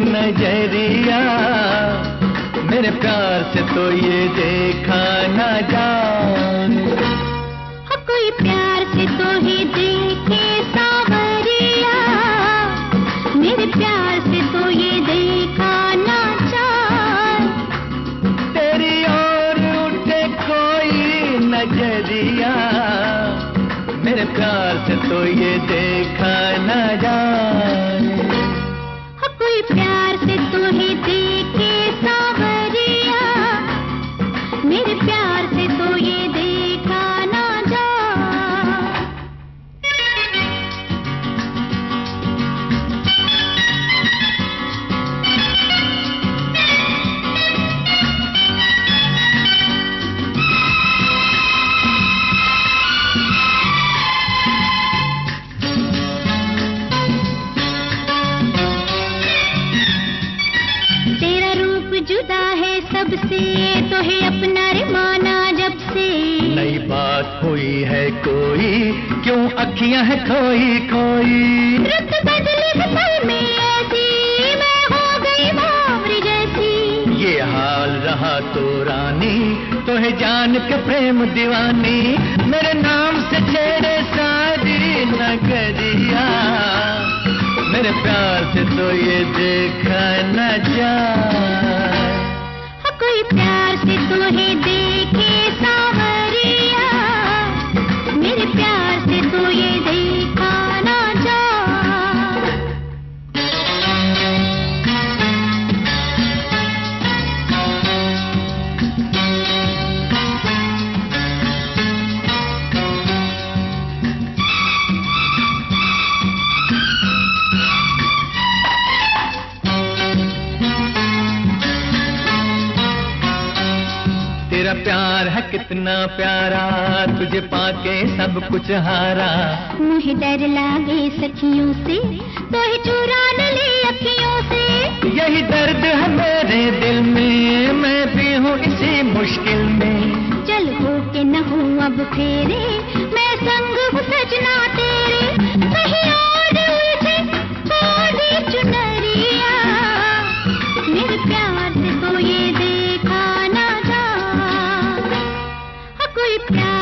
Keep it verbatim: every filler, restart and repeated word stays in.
नजरिया, मेरे प्यार से तो ये देखा ना जाने। हो कोई प्यार से तो ही देखे सावरिया, मेरे प्यार से तो ये देखा ना जाने। तेरी ओर उठे कोई नजरिया, मेरे प्यार से तो ये देखा ना जाने। हो कोई प्यार से तो ही देखे सावरिया, मेरे प्यार से तो ये देखा ना जाने। तेरा रूप जुदा है सबसे, तो है अपना रे माना जब से। नई बात हुई है कोई, क्यों अखियां है खोई खोई। रुत बदली पल में ऐसी, मैं हो गई बावरी जैसी। ये हाल रहा तो रानी, तो है जान के प्रेम दीवानी। मेरे नाम से छेड़े सारी नगरिया, मेरे प्यार से तो ये देखा न जाए। हो कोई प्यार से तो ही देखे सावरिया, मेरे प्यार से तो ये देखा ना जाए। तेरा प्यार है कितना प्यारा, तुझे पाके सब कुछ हारा। मुझे डर लागे सखियों से, तो ही चुरा न ले अखियों से। यही दर्द है मेरे दिल में, मैं भी हूँ इसी मुश्किल में। चल हो के न हो अब फेरे, मैं संग हूँ सजना तेरे। कहीं और उलझे थोड़ी चुनरिया, मेरे प्यार से तो ये देखा ना जाए। हो कोई प्यार